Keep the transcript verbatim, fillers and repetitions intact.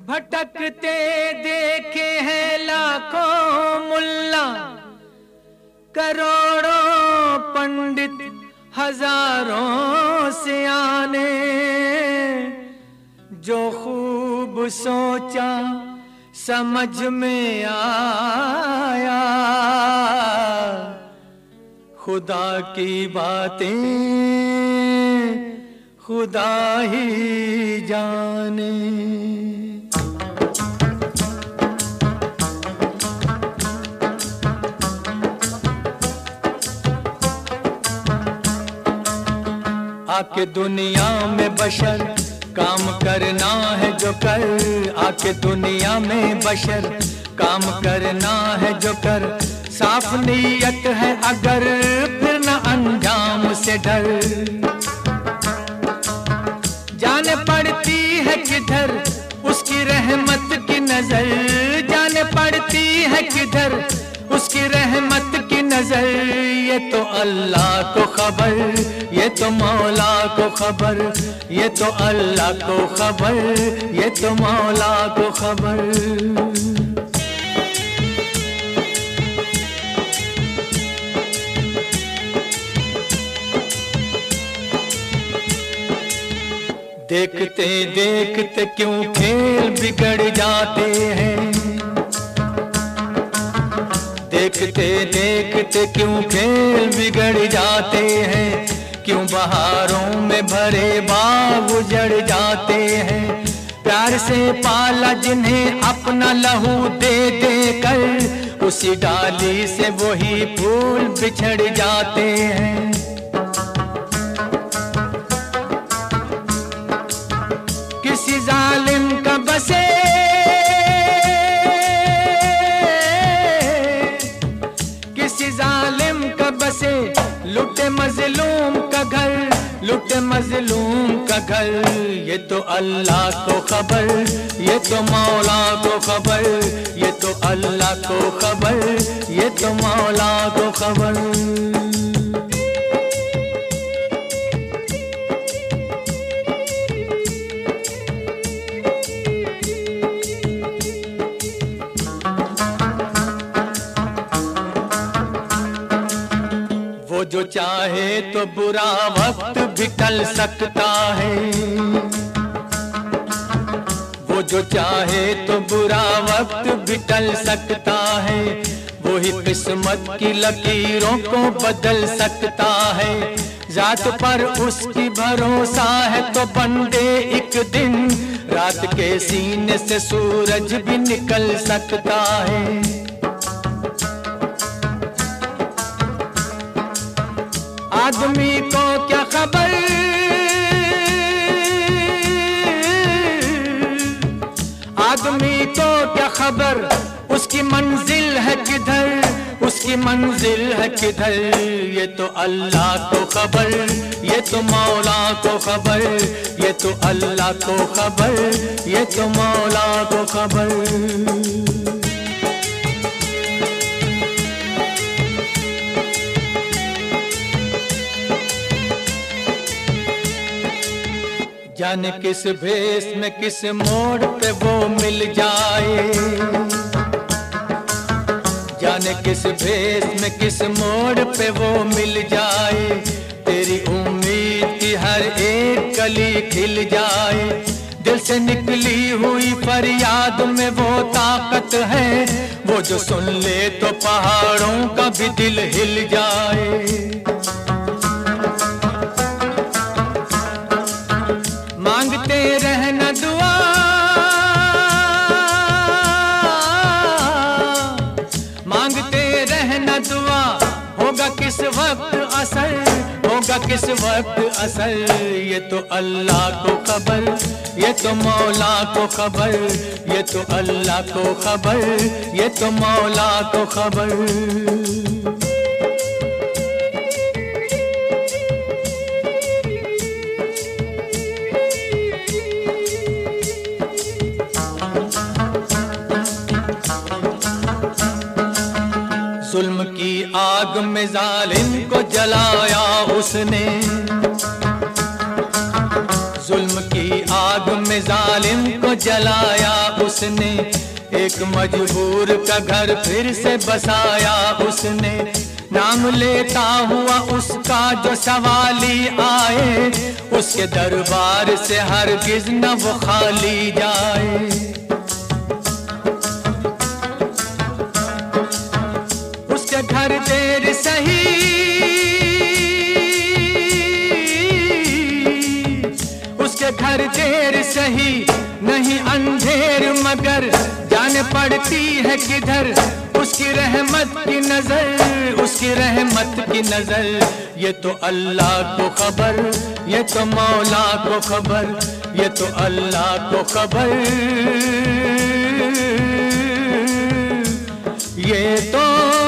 भटकते देखे हैं लाखों मुल्ला, करोड़ों पंडित हजारों सियाने, जो खूब सोचा समझ में आया, खुदा की बातें खुदा ही जाने। आके दुनिया में बशर काम करना है जो कर, आके दुनिया में बशर काम करना है जो कर, साफ नीयत है अगर फिर न अंजाम से डर। जाने पड़ती है किधर उसकी रहमत की नजर, जाने पड़ती है किधर उसकी रहमत की नजर, ये तो अल्लाह को खबर, ये तो मौला को खबर, ये तो अल्लाह को खबर, ये तो मौला को खबर। देखते देखते क्यों खेल बिगड़ जाते हैं, देखते देखते क्यों खेल बिगड़ जाते हैं, क्यों बहारों में भरे बाग उजड़ जाते हैं। प्यार से पाला जिन्हें अपना लहू दे दे कर, उसी डाली से वही फूल बिछड़ जाते हैं। किसी जालिम का बसे जालिम का बसे, लुटे मजलूम का घर, लुटे मजलूम का घर, ये तो अल्लाह को खबर, ये तो मौला को खबर, ये तो अल्लाह को खबर, ये तो मौला को खबर। वो जो चाहे तो बुरा वक्त भी टल सकता है, वो जो चाहे तो बुरा वक्त भी टल सकता है, वो ही किस्मत की लकीरों को बदल सकता है। जात पर उसकी भरोसा है तो बंदे एक दिन, रात के सीने से सूरज भी निकल सकता है। आदमी को क्या खबर, आदमी को क्या खबर उसकी मंजिल है किधर, उसकी मंजिल है किधर, ये तो अल्लाह को खबर, ये तो मौला को खबर, ये तो अल्लाह को खबर, ये तो मौला को खबर। जाने किस भेष में किस मोड़ पे वो मिल जाए, जाने किस भेष में किस मोड़ पे वो मिल जाए, तेरी उम्मीद की हर एक कली खिल जाए। दिल से निकली हुई फरियाद में वो ताकत है, वो जो सुन ले तो पहाड़ों का भी दिल हिल जाए। मांगते रहना दुआ, मांगते रहना दुआ, होगा किस वक्त असर, होगा किस वक्त असर, ये तो अल्लाह को खबर, ये तो मौला को खबर, ये तो अल्लाह को खबर, ये तो मौला को खबर। जुल्म की आग में जालिम को जलाया उसने, जुल्म की आग में जालिम को जलाया उसने, एक मजबूर का घर फिर से बसाया उसने। नाम लेता हुआ उसका जो सवाली आए, उसके दरबार से हरगिज न वो खाली जाए। उसके घर देर सही, उसके घर देर सही नहीं अंधेर, मगर जान पड़ती है किधर उसकी रहमत की नजर, उसकी रहमत की नजर। ये तो अल्लाह को खबर, ये तो मौला को खबर, ये तो अल्लाह को खबर, ये तो